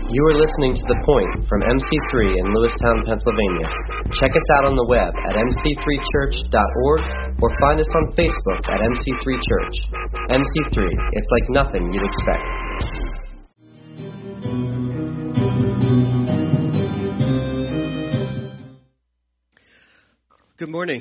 You are listening to The Point from MC3 in Lewistown, Pennsylvania. Check us out on the web at mc3church.org or find us on Facebook at MC3 Church. MC3, it's like nothing you'd expect. Good morning.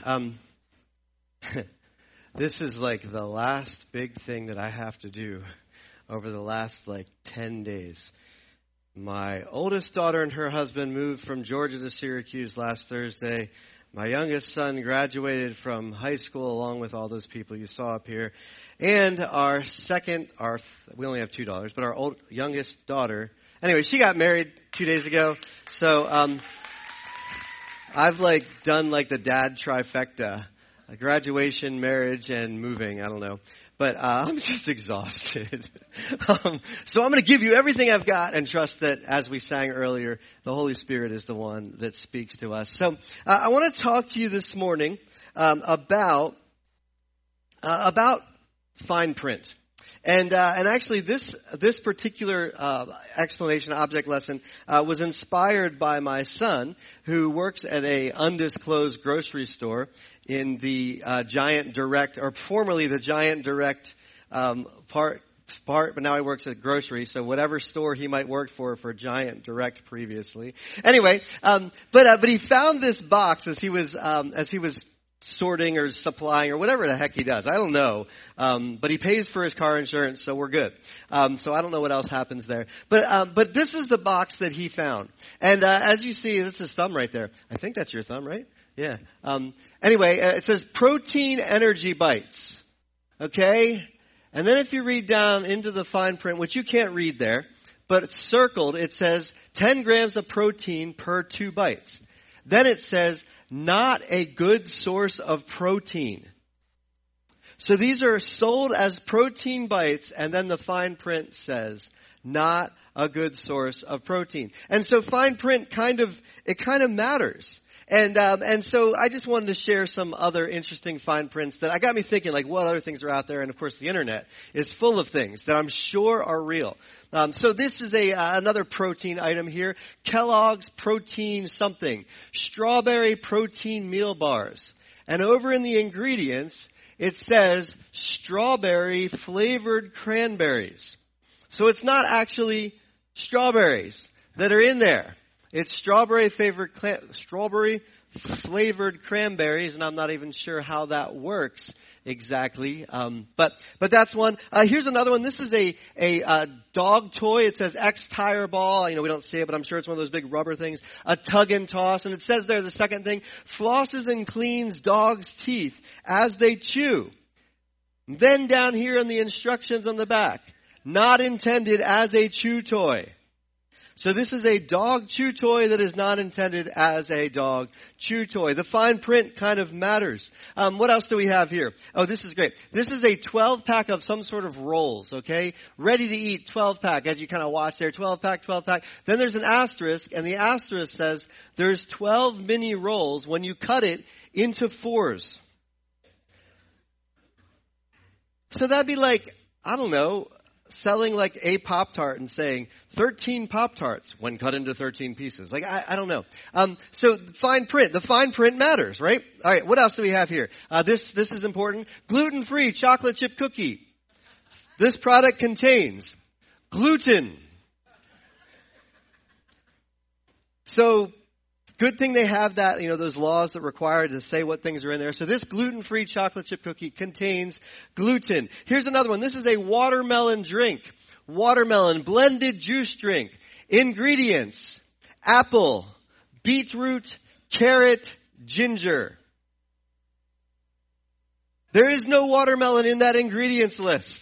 This is like the last big thing that I have to do over the last 10 days. My oldest daughter and her husband moved from Georgia to Syracuse last Thursday. My youngest son graduated from high school along with all those people you saw up here. And we only have two daughters, but our youngest daughter, anyway, she got married 2 days ago. So I've done the dad trifecta, graduation, marriage, and moving. I don't know. But I'm just exhausted. So I'm going to give you everything I've got and trust that, as we sang earlier, the Holy Spirit is the one that speaks to us. So I want to talk to you this morning about fine print. And actually, this particular explanation, object lesson, was inspired by my son, who works at a undisclosed grocery store in the Giant Direct, or formerly the Giant Direct part, but now he works at grocery. So whatever store he might work for Giant Direct previously. Anyway, but he found this box as he was sorting or supplying or whatever the heck he does. I don't know. But he pays for his car insurance, so we're good. So I don't know what else happens there. But this is the box that he found. And as you see, this is his thumb right there. I think that's your thumb, right? Yeah. Anyway, it says Protein Energy Bites. Okay? And then if you read down into the fine print, which you can't read there, but it's circled, it says 10 grams of protein per 2 bites. Then it says, not a good source of protein. So these are sold as protein bites, and then the fine print says, not a good source of protein. And so fine print kind of matters. And so I just wanted to share some other interesting fine prints that got me thinking, what other things are out there? And of course, the internet is full of things that I'm sure are real. So this is another protein item here. Kellogg's Protein something. Strawberry protein meal bars. And over in the ingredients, it says strawberry flavored cranberries. So it's not actually strawberries that are in there. It's strawberry flavored cranberries, and I'm not even sure how that works exactly. But that's one. Here's another one. This is a dog toy. It says X Tire Ball. We don't see it, but I'm sure it's one of those big rubber things. A tug and toss, and it says there the second thing: flosses and cleans dogs' teeth as they chew. Then down here in the instructions on the back, not intended as a chew toy. So this is a dog chew toy that is not intended as a dog chew toy. The fine print kind of matters. What else do we have here? Oh, this is great. This is a 12-pack of some sort of rolls, okay? Ready to eat 12-pack, as you kind of watch there. 12-pack, 12-pack. Then there's an asterisk, and the asterisk says there's 12 mini rolls when you cut it into 4s. So that'd be I don't know, selling a Pop-Tart and saying 13 Pop-Tarts when cut into 13 pieces. I don't know. So the fine print matters, right? All right, what else do we have here? This is important. Gluten-free chocolate chip cookie. This product contains gluten. So good thing they have that, those laws that require to say what things are in there. So this gluten-free chocolate chip cookie contains gluten. Here's another one. This is a watermelon drink. Watermelon blended juice drink. Ingredients: apple, beetroot, carrot, ginger. There is no watermelon in that ingredients list.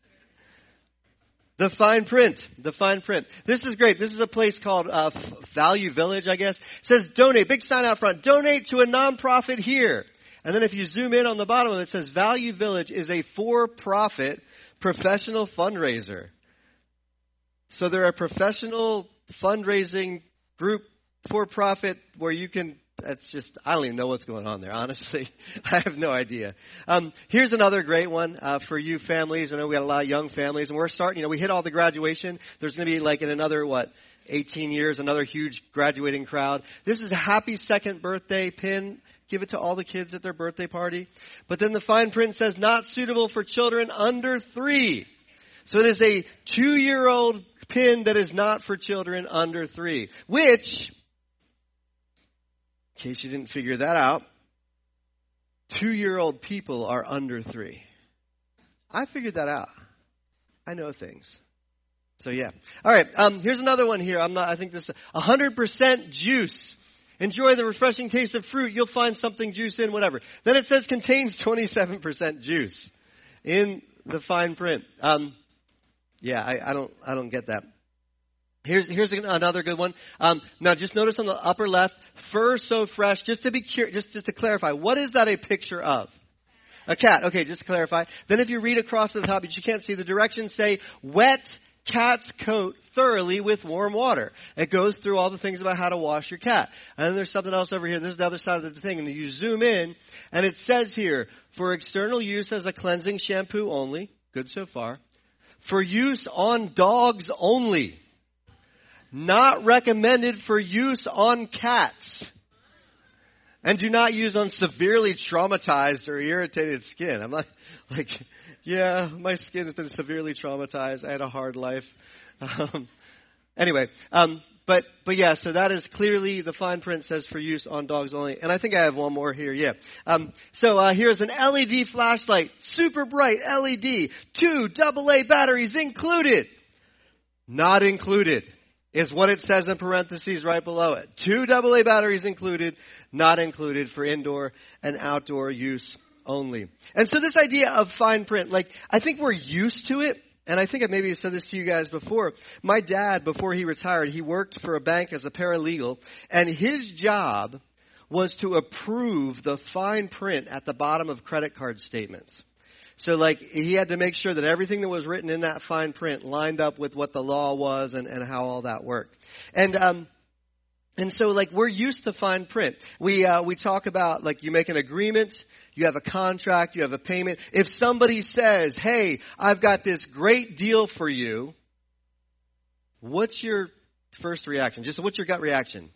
The fine print. This is great. This is a place called Value Village, I guess. It says donate. Big sign out front. Donate to a nonprofit here. And then if you zoom in on the bottom of it, it says Value Village is a for-profit professional fundraiser. So they're a professional fundraising group, for-profit, where you can That's just, I don't even know what's going on there, honestly. I have no idea. Here's another great one for you families. I know we got a lot of young families, and we're starting, we hit all the graduation. There's going to be like in another, 18 years, another huge graduating crowd. This is a happy second birthday pin. Give it to all the kids at their birthday party. But then the fine print says, not suitable for children under 3. So it is a 2-year-old pin that is not for children under 3. Which, in case you didn't figure that out, 2-year-old people are under 3. I figured that out. I know things. So yeah. All right. Here's another one here. I think this is 100% juice. Enjoy the refreshing taste of fruit. You'll find something juice in, whatever. Then it says contains 27% juice in the fine print. I don't get that. Here's another good one. Now, just notice on the upper left, fur so fresh. Just to clarify, what is that a picture of? A cat. Okay, just to clarify. Then if you read across the top, but you can't see, the directions say wet cat's coat thoroughly with warm water. It goes through all the things about how to wash your cat. And then there's something else over here. This is the other side of the thing. And you zoom in, and it says here, for external use as a cleansing shampoo only. Good so far. For use on dogs only. Not recommended for use on cats. And do not use on severely traumatized or irritated skin. I'm like, yeah, my skin has been severely traumatized. I had a hard life. Anyway, but yeah, so that is clearly the fine print says for use on dogs only. And I think I have one more here, yeah. So here's an LED flashlight, super bright LED, 2 AA batteries included. Not included is what it says in parentheses right below it. 2 AA batteries included, not included for indoor and outdoor use only. And so this idea of fine print, I think we're used to it. And I think I maybe said this to you guys before. My dad, before he retired, he worked for a bank as a paralegal. And his job was to approve the fine print at the bottom of credit card statements. So, he had to make sure that everything that was written in that fine print lined up with what the law was and how all that worked. And so, we're used to fine print. We talk about, you make an agreement, you have a contract, you have a payment. If somebody says, hey, I've got this great deal for you, what's your first reaction? Just what's your gut reaction?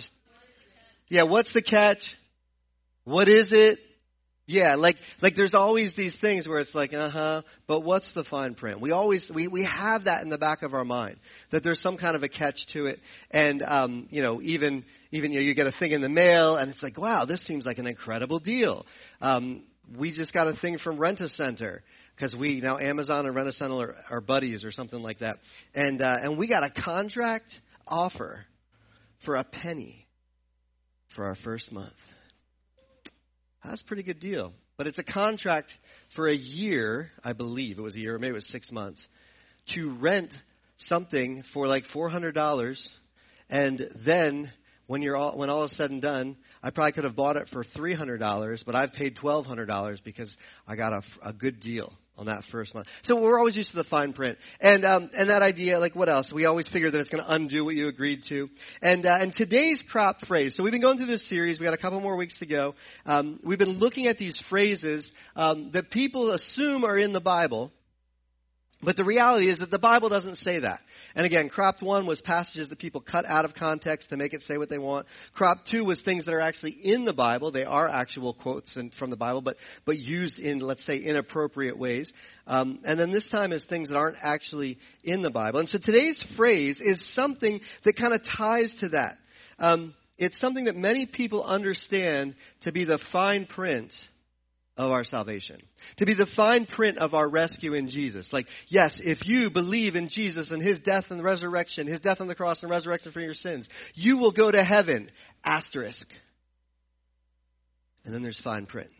What's the catch? What is it? Yeah, there's always these things where it's but what's the fine print? We have that in the back of our mind, that there's some kind of a catch to it. And, even you get a thing in the mail and it's wow, this seems like an incredible deal. We just got a thing from Rent-A-Center because Amazon and Rent-A-Center are buddies or something like that. And we got a contract offer for a penny for our first month. That's a pretty good deal. But it's a contract for a year, I believe it was a year, or maybe it was 6 months, to rent something for $400. And then when all is said and done, I probably could have bought it for $300, but I've paid $1,200 because I got a good deal on that first month. So we're always used to the fine print. And that idea, what else? We always figure that it's going to undo what you agreed to. And today's crop phrase, so we've been going through this series. We got a couple more weeks to go. We've been looking at these phrases that people assume are in the Bible. But the reality is that the Bible doesn't say that. And again, crop 1 was passages that people cut out of context to make it say what they want. Crop 2 was things that are actually in the Bible. They are actual quotes from the Bible, but used in, let's say, inappropriate ways. And then this time is things that aren't actually in the Bible. And so today's phrase is something that kind of ties to that. It's something that many people understand to be the fine print of our salvation, to be the fine print of our rescue in Jesus. Yes, if you believe in Jesus and his death and resurrection, his death on the cross and resurrection for your sins, you will go to heaven, asterisk. And then there's fine print.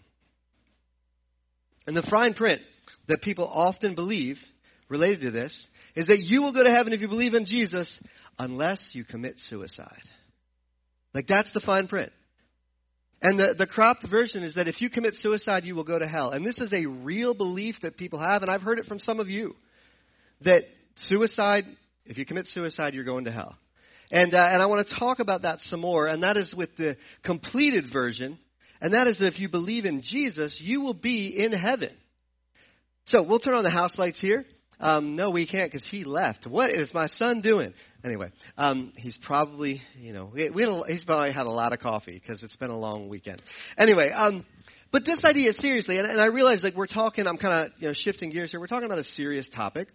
And the fine print that people often believe related to this is that you will go to heaven if you believe in Jesus unless you commit suicide. That's the fine print. And the cropped version is that if you commit suicide, you will go to hell. And this is a real belief that people have, and I've heard it from some of you, that suicide, if you commit suicide, you're going to hell. And I want to talk about that some more, and that is with the completed version, and that is that if you believe in Jesus, you will be in heaven. So we'll turn on the house lights here. No, we can't because he left. What is my son doing? Anyway, he's probably, he's probably had a lot of coffee because it's been a long weekend. Anyway, but this idea, seriously, and I realize we're talking, I'm kind of shifting gears here. We're talking about a serious topic.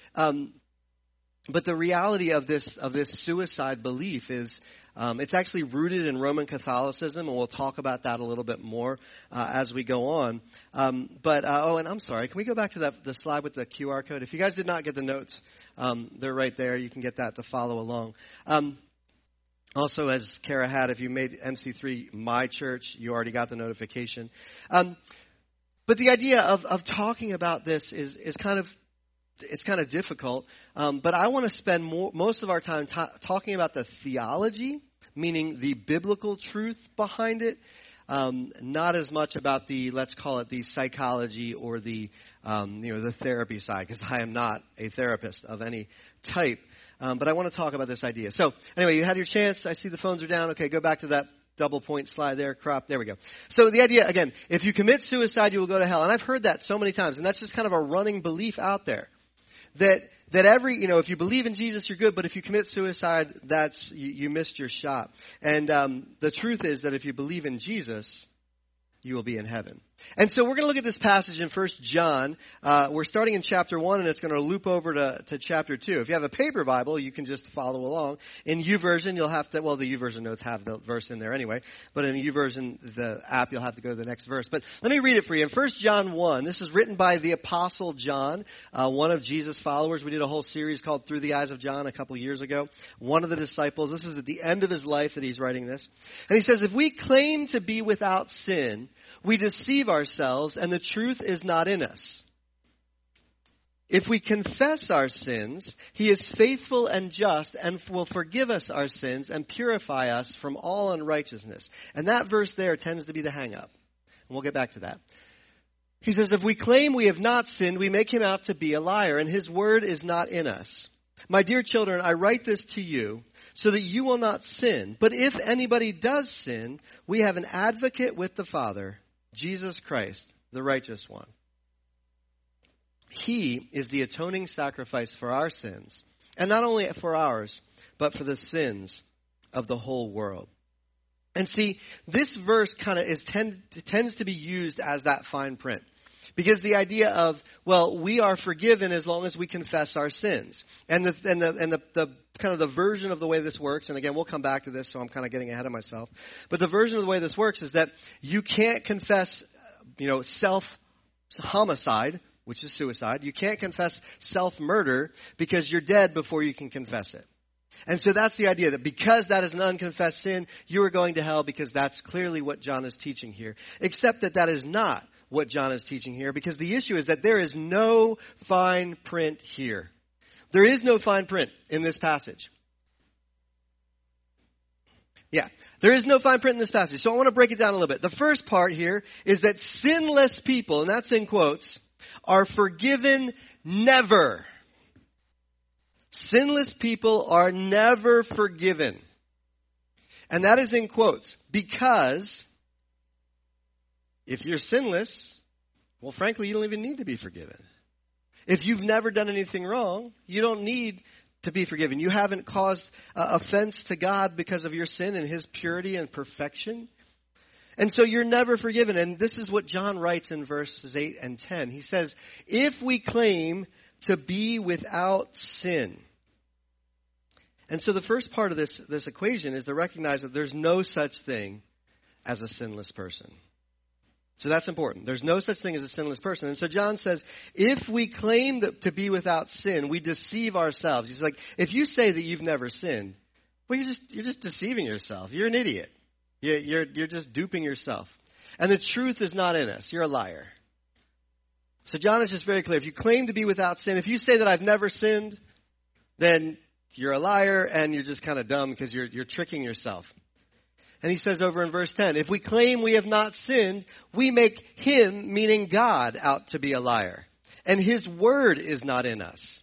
But the reality of this suicide belief is it's actually rooted in Roman Catholicism, and we'll talk about that a little bit more as we go on. And I'm sorry, can we go back to the slide with the QR code? If you guys did not get the notes, they're right there. You can get that to follow along. Also, as Kara had, if you made MC3 My Church, you already got the notification. But the idea of talking about this is kind of difficult, but I want to spend most of our time talking about the theology, meaning the biblical truth behind it, not as much about let's call it the psychology or the therapy side, because I am not a therapist of any type. But I want to talk about this idea. So anyway, you had your chance. I see the phones are down. Okay, go back to that double point slide there, crop. There we go. So the idea, again, if you commit suicide, you will go to hell. And I've heard that so many times, and that's just kind of a running belief out there. That if you believe in Jesus, you're good, but if you commit suicide, you missed your shot. And the truth is that if you believe in Jesus, you will be in heaven. And so we're going to look at this passage in 1 John. We're starting in chapter 1, and it's going to loop over to chapter 2. If you have a paper Bible, you can just follow along. In YouVersion, you'll have to, well, the YouVersion notes have the verse in there anyway, but in YouVersion, the app, you'll have to go to the next verse. But let me read it for you. In 1 John 1, this is written by the Apostle John, one of Jesus' followers. We did a whole series called Through the Eyes of John a couple years ago. One of the disciples. This is at the end of his life that he's writing this. And he says, if we claim to be without sin, we deceive ourselves, and the truth is not in us. If we confess our sins, he is faithful and just and will forgive us our sins and purify us from all unrighteousness. And that verse there tends to be the hang-up. And we'll get back to that. He says, if we claim we have not sinned, we make him out to be a liar, and his word is not in us. My dear children, I write this to you so that you will not sin. But if anybody does sin, we have an advocate with the Father, Jesus Christ, the righteous one. He is the atoning sacrifice for our sins, and not only for ours, but for the sins of the whole world. And see, this verse kind of tends to be used as that fine print. Because the idea of, well, we are forgiven as long as we confess our sins. And the kind of the version of the way this works, and again, we'll come back to this, so I'm kind of getting ahead of myself. But the version of the way this works is that you can't confess, self-homicide, which is suicide. You can't confess self-murder because you're dead before you can confess it. And so that's the idea, that because that is an unconfessed sin, you are going to hell, because that's clearly what John is teaching here. Except that is not what John is teaching here, because the issue is that there is no fine print here. There is no fine print in this passage. Yeah, there is no fine print in this passage. So I want to break it down a little bit. The first part here is that sinless people, and that's in quotes, are forgiven never. Sinless people are never forgiven. And that is in quotes, because if you're sinless, well, frankly, you don't even need to be forgiven. If you've never done anything wrong, you don't need to be forgiven. You haven't caused offense to God because of your sin and his purity and perfection. And so you're never forgiven. And this is what John writes in verses 8 and 10. He says, if we claim to be without sin. And so the first part of this equation is to recognize that there's no such thing as a sinless person. So that's important. There's no such thing as a sinless person. And so John says, if we claim to be without sin, we deceive ourselves. He's like, if you say that you've never sinned, well, you're just deceiving yourself. You're an idiot. You're just duping yourself. And the truth is not in us. You're a liar. So John is just very clear. If you claim to be without sin, if you say that I've never sinned, then you're a liar and you're just kind of dumb because you're tricking yourself. And he says over in verse 10, if we claim we have not sinned, we make him, meaning God, out to be a liar. And his word is not in us.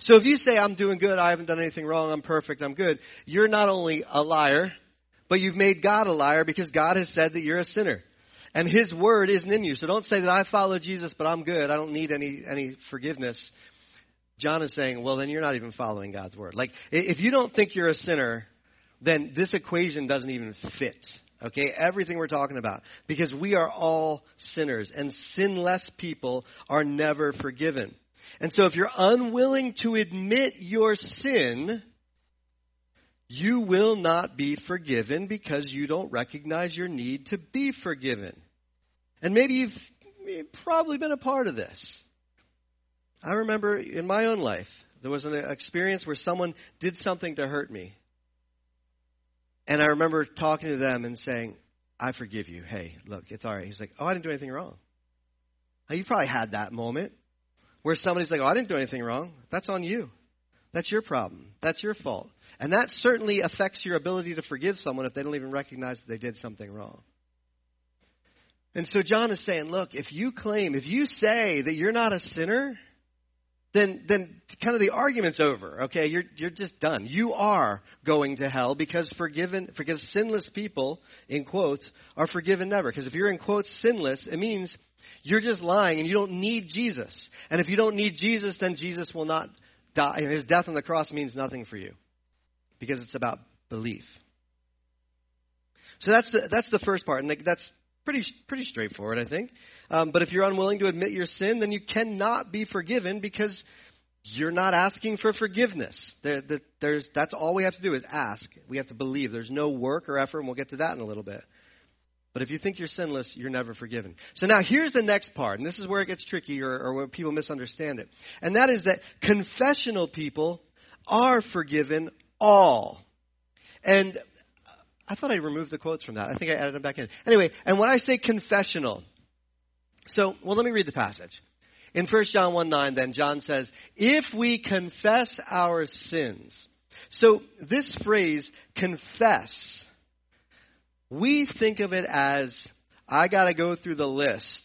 So if you say, I'm doing good, I haven't done anything wrong, I'm perfect, I'm good, you're not only a liar, but you've made God a liar because God has said that you're a sinner. And His word isn't in you. So don't say that I follow Jesus, but I'm good. I don't need any forgiveness. John is saying, well, then you're not even following God's word. Like, if you don't think you're a sinner, then this equation doesn't even fit. Okay, everything we're talking about. Because we are all sinners, and sinless people are never forgiven. And so if you're unwilling to admit your sin, you will not be forgiven because you don't recognize your need to be forgiven. And maybe you've probably been a part of this. I remember in my own life, there was an experience where someone did something to hurt me. And I remember talking to them and saying, I forgive you. Hey, look, it's all right. He's like, oh, I didn't do anything wrong. Now, you probably had that moment where somebody's like, oh, I didn't do anything wrong. That's on you. That's your problem. That's your fault. And that certainly affects your ability to forgive someone if they don't even recognize that they did something wrong. And so John is saying, look, if you say that you're not a sinner, then kind of the argument's over. Okay, you're just done. You are going to hell because sinless people, in quotes, are forgiven never. Because if you're in quotes sinless, it means you're just lying and you don't need Jesus. And if you don't need Jesus, then Jesus will not die. And His death on the cross means nothing for you because it's about belief. So that's the first part, and that's pretty straightforward, I think. But if you're unwilling to admit your sin, then you cannot be forgiven because you're not asking for forgiveness. That's all we have to do is ask. We have to believe. There's no work or effort, and we'll get to that in a little bit. But if you think you're sinless, you're never forgiven. So now here's the next part, and this is where it gets tricky or where people misunderstand it. And that is that confessional people are forgiven all. And I thought I removed the quotes from that. I think I added them back in. Anyway, and when I say confessional, let me read the passage. In 1 John 1:9, then, John says, if we confess our sins. So this phrase, confess, we think of it as, I got to go through the list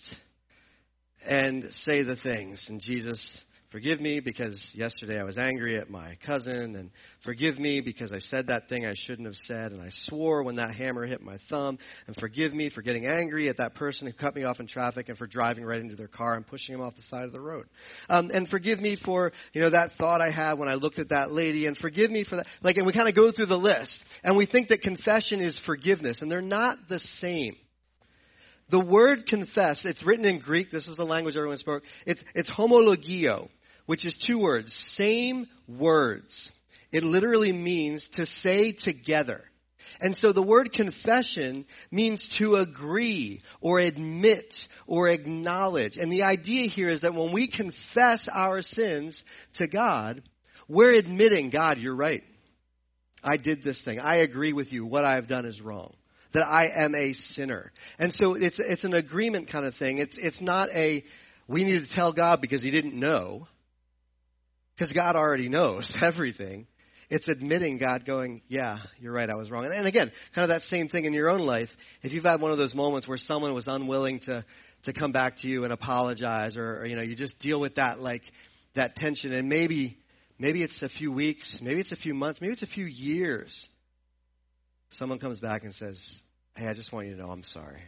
and say the things. And Jesus, forgive me because yesterday I was angry at my cousin, and forgive me because I said that thing I shouldn't have said, and I swore when that hammer hit my thumb, and forgive me for getting angry at that person who cut me off in traffic and for driving right into their car and pushing them off the side of the road. And forgive me for, that thought I had when I looked at that lady, and forgive me for that. And we kind of go through the list, and we think that confession is forgiveness, and they're not the same. The word confess, it's written in Greek. This is the language everyone spoke. It's homologio, which is two words, same words. It literally means to say together. And so the word confession means to agree or admit or acknowledge. And the idea here is that when we confess our sins to God, we're admitting, God, you're right. I did this thing. I agree with you. What I have done is wrong. That I am a sinner. And so it's an agreement kind of thing. It's not we need to tell God because He didn't know. Because God already knows everything. It's admitting God going, yeah, you're right, I was wrong. And again, kind of that same thing in your own life. If you've had one of those moments where someone was unwilling to come back to you and apologize, or you just deal with that tension, and maybe it's a few weeks, maybe it's a few months, maybe it's a few years. Someone comes back and says, hey, I just want you to know I'm sorry.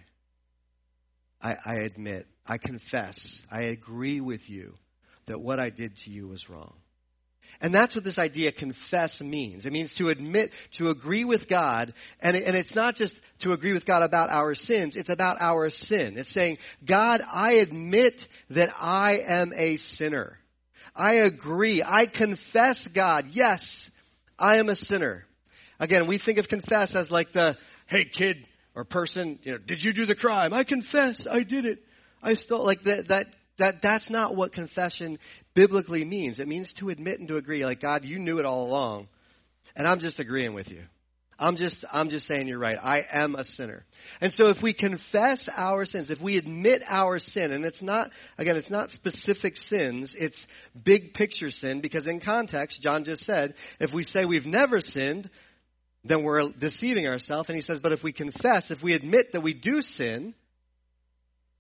I admit, I confess, I agree with you that what I did to you was wrong. And that's what this idea confess means. It means to admit, to agree with God, and it's not just to agree with God about our sins, it's about our sin. It's saying, God, I admit that I am a sinner. I agree. I confess, God, yes, I am a sinner. Again, we think of confess as like the, hey, kid or person, did you do the crime? I confess, I did it. I stole, like that's not what confession biblically means. It means to admit and to agree. Like, God, you knew it all along, and I'm just agreeing with you. I'm just saying you're right. I am a sinner. And so if we confess our sins, if we admit our sin, and it's not specific sins, it's big picture sin, because in context, John just said, if we say we've never sinned, then we're deceiving ourselves. And he says, but if we confess, if we admit that we do sin,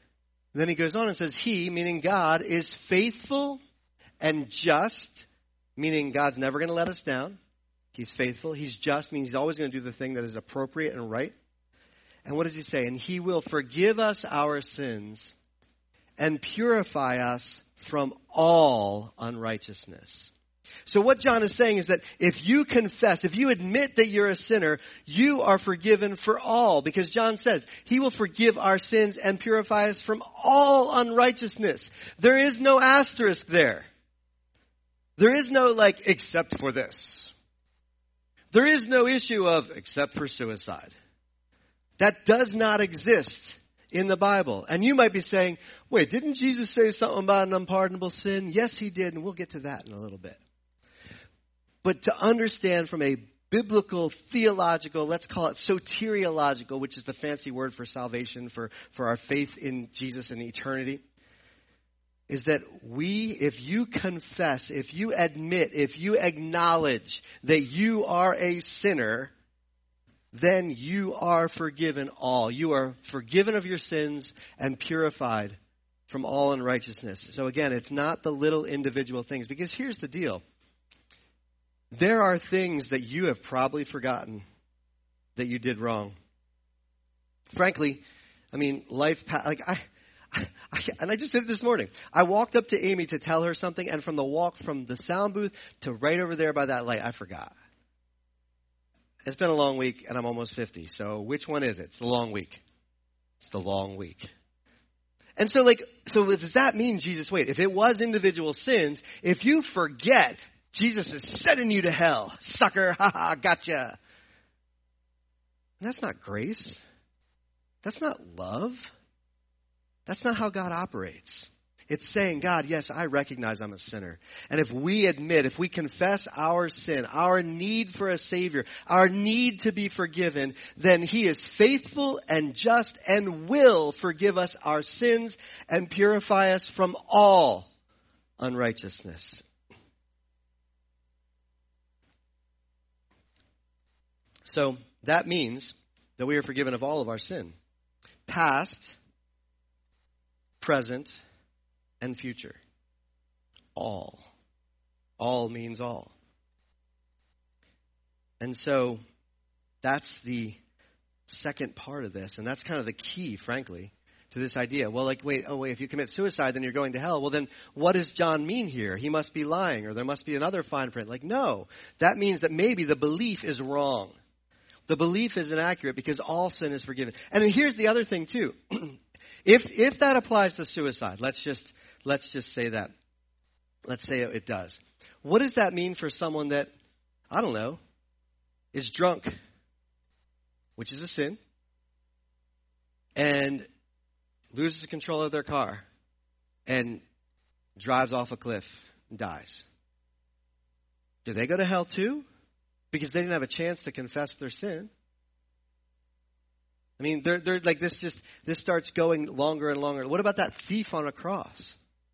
then he goes on and says, He, meaning God, is faithful and just, meaning God's never going to let us down. He's faithful. He's just, means He's always going to do the thing that is appropriate and right. And what does He say? And He will forgive us our sins and purify us from all unrighteousness. So what John is saying is that if you confess, if you admit that you're a sinner, you are forgiven for all. Because John says He will forgive our sins and purify us from all unrighteousness. There is no asterisk there. There is no except for this. There is no issue of except for suicide. That does not exist in the Bible. And you might be saying, wait, didn't Jesus say something about an unpardonable sin? Yes, He did, and we'll get to that in a little bit. But to understand from a biblical, theological, let's call it soteriological, which is the fancy word for salvation, for our faith in Jesus and eternity, is that if you confess, if you admit, if you acknowledge that you are a sinner, then you are forgiven all. You are forgiven of your sins and purified from all unrighteousness. So again, it's not the little individual things, because here's the deal. There are things that you have probably forgotten that you did wrong. Frankly, I mean, and I just did it this morning. I walked up to Amy to tell her something, and from the walk from the sound booth to right over there by that light, I forgot. It's been a long week, and I'm almost 50. So which one is it? It's the long week. It's the long week. And so does that mean if it was individual sins, if you forget, Jesus is sending you to hell. Sucker, ha, gotcha. And that's not grace. That's not love. That's not how God operates. It's saying, God, yes, I recognize I'm a sinner. And if we confess our sin, our need for a Savior, our need to be forgiven, then He is faithful and just and will forgive us our sins and purify us from all unrighteousness. So that means that we are forgiven of all of our sin, past, present, and future. All. All means all. And so that's the second part of this, and that's kind of the key, frankly, to this idea. Well, wait, if you commit suicide, then you're going to hell. Well, then what does John mean here? He must be lying, or there must be another fine print. No, that means that maybe the belief is wrong. The belief is inaccurate because all sin is forgiven. And then here's the other thing, too. If that applies to suicide, let's just say that. Let's say it does. What does that mean for someone that, I don't know, is drunk, which is a sin, and loses control of their car and drives off a cliff and dies? Do they go to hell too? Because they didn't have a chance to confess their sin. I mean, they're like this starts going longer and longer. What about that thief on a cross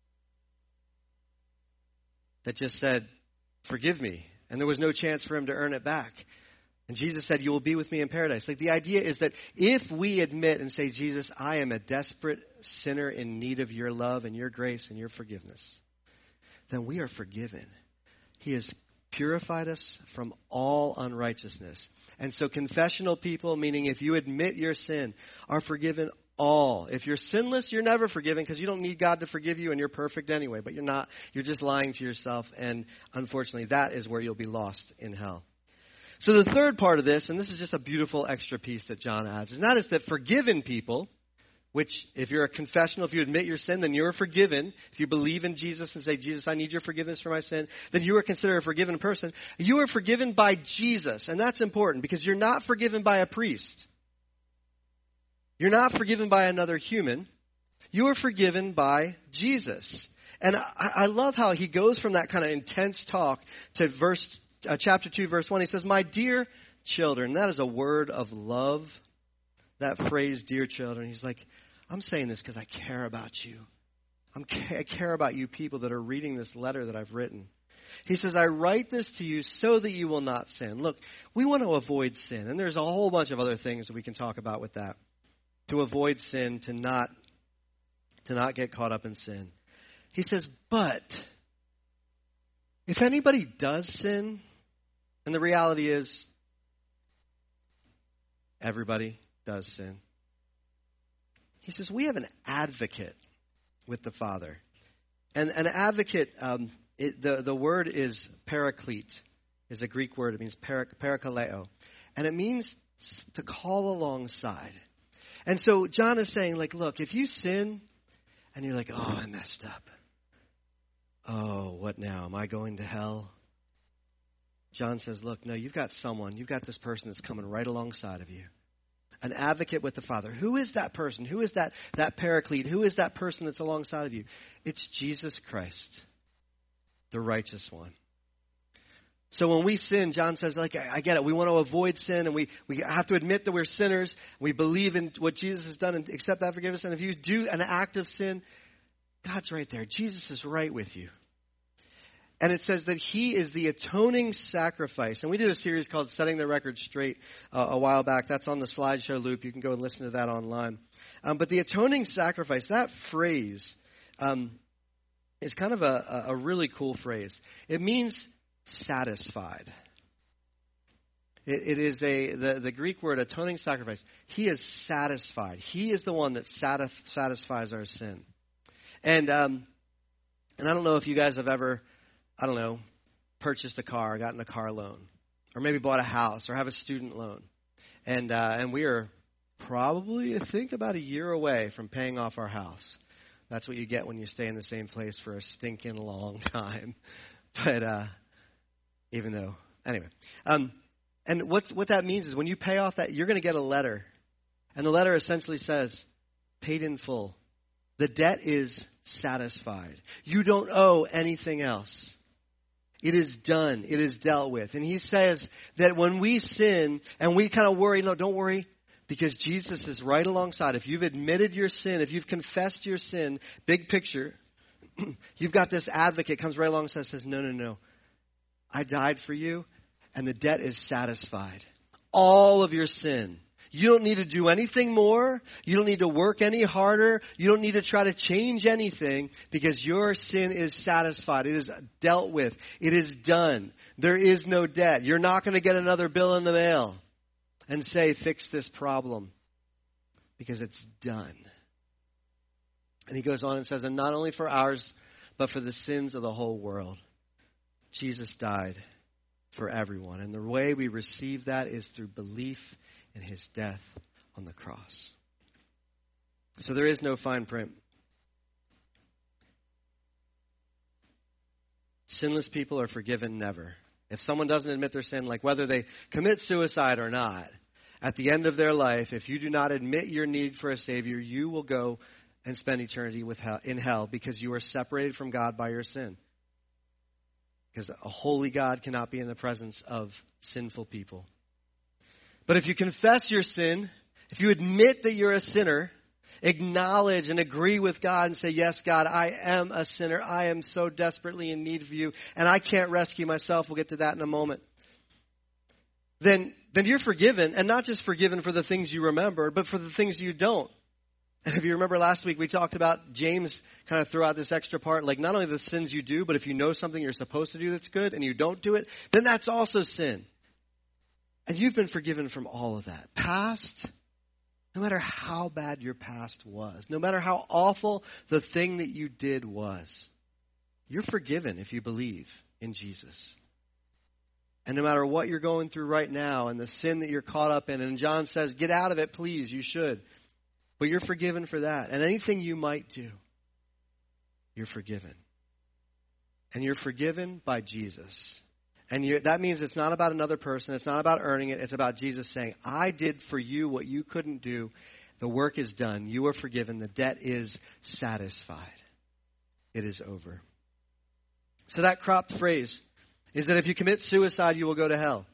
that just said, forgive me, and there was no chance for him to earn it back? And Jesus said, you will be with me in paradise. The idea is that if we admit and say, Jesus, I am a desperate sinner in need of your love and your grace and your forgiveness, then we are forgiven. He has purified us from all unrighteousness. And so confessional people, meaning if you admit your sin, are forgiven all. If you're sinless, you're never forgiven because you don't need God to forgive you and you're perfect anyway. But you're not. You're just lying to yourself. And unfortunately, that is where you'll be lost in hell. So the third part of this, and this is just a beautiful extra piece that John adds, is not that forgiven people, which if you're a confessional, if you admit your sin, then you're forgiven. If you believe in Jesus and say, Jesus, I need your forgiveness for my sin, then you are considered a forgiven person. You are forgiven by Jesus, and that's important because you're not forgiven by a priest. You're not forgiven by another human. You are forgiven by Jesus. And I love how he goes from that kind of intense talk to chapter 2, verse 1. He says, my dear children. That is a word of love, that phrase, dear children. He's like, I'm saying this because I care about you. I care about you people that are reading this letter that I've written. He says, I write this to you so that you will not sin. Look, we want to avoid sin. And there's a whole bunch of other things that we can talk about with that. To avoid sin, to not get caught up in sin. He says, but If anybody does sin, and the reality is everybody does sin, he says we have an advocate with the Father. And an advocate, the word is paraclete, is a Greek word. It means parakaleo. And it means to call alongside. And so John is saying, like, look, if you sin and you're like, oh, I messed up. Oh, what now? Am I going to hell? John says, look, no, you've got this person that's coming right alongside of you. An advocate with the Father. Who is that person? Who is that paraclete? Who is that person that's alongside of you? It's Jesus Christ, the righteous one. So when we sin, John says, like, I get it. We want to avoid sin, and we have to admit that we're sinners. We believe in what Jesus has done and accept that forgiveness. And if you do an act of sin, God's right there. Jesus is right with you. And it says that he is the atoning sacrifice. And we did a series called Setting the Record Straight a while back. That's on the slideshow loop. You can go and listen to that online. But the atoning sacrifice, that phrase is kind of a really cool phrase. It means satisfied. It is the Greek word atoning sacrifice. He is satisfied. He is the one that satisfies our sin. And I don't know if you guys have ever, purchased a car, gotten a car loan, or maybe bought a house, or have a student loan. And we are probably, I think, about a year away from paying off our house. That's what you get when you stay in the same place for a stinking long time. But and what that means is when you pay off that, you're going to get a letter. And the letter essentially says, paid in full. The debt is satisfied. You don't owe anything else. It is done. It is dealt with. And he says that when we sin and we kind of worry, no, don't worry, because Jesus is right alongside. If you've admitted your sin, if you've confessed your sin, big picture, you've got this advocate comes right alongside and says, no. I died for you, and the debt is satisfied. All of your sin. You don't need to do anything more. You don't need to work any harder. You don't need to try to change anything because your sin is satisfied. It is dealt with. It is done. There is no debt. You're not going to get another bill in the mail and say, fix this problem, because it's done. And he goes on and says, and not only for ours, but for the sins of the whole world. Jesus died for everyone. And the way we receive that is through belief in his death on the cross. So there is no fine print. Sinless people are forgiven never. If someone doesn't admit their sin, like whether they commit suicide or not, at the end of their life, if you do not admit your need for a Savior, you will go and spend eternity in hell because you are separated from God by your sin. Because a holy God cannot be in the presence of sinful people. But if you confess your sin, if you admit that you're a sinner, acknowledge and agree with God and say, yes, God, I am a sinner. I am so desperately in need of you, and I can't rescue myself. We'll get to that in a moment. Then you're forgiven, and not just forgiven for the things you remember, but for the things you don't. And if you remember last week, we talked about James kind of threw out this extra part, like not only the sins you do, but if you know something you're supposed to do that's good and you don't do it, then that's also sin. And you've been forgiven from all of that. Past, no matter how bad your past was, no matter how awful the thing that you did was, you're forgiven if you believe in Jesus. And no matter what you're going through right now and the sin that you're caught up in, and John says, get out of it, please, you should. But you're forgiven for that. And anything you might do, you're forgiven. And you're forgiven by Jesus. And that means it's not about another person. It's not about earning it. It's about Jesus saying, I did for you what you couldn't do. The work is done. You are forgiven. The debt is satisfied. It is over. So that cropped phrase is that if you commit suicide, you will go to hell.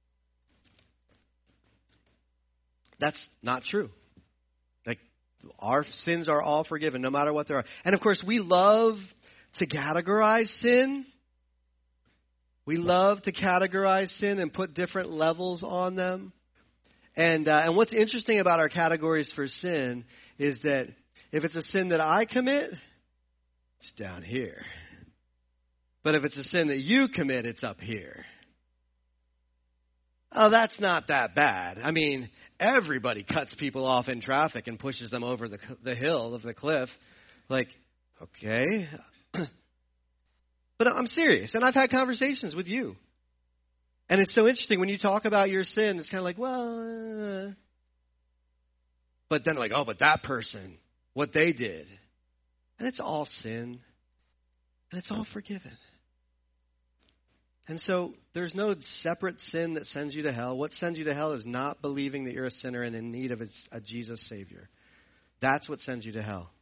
That's not true. Like, our sins are all forgiven, no matter what they are. And of course, we love to categorize sin. We love to categorize sin and put different levels on them. And what's interesting about our categories for sin is that if it's a sin that I commit, it's down here. But if it's a sin that you commit, it's up here. Oh, that's not that bad. I mean, everybody cuts people off in traffic and pushes them over the hill of the cliff. Like, okay. But I'm serious, and I've had conversations with you. And it's so interesting when you talk about your sin, it's kind of like, well, but then like, oh, but that person, what they did. And it's all sin, and it's all forgiven. And so there's no separate sin that sends you to hell. What sends you to hell is not believing that you're a sinner and in need of a Jesus Savior. That's what sends you to hell.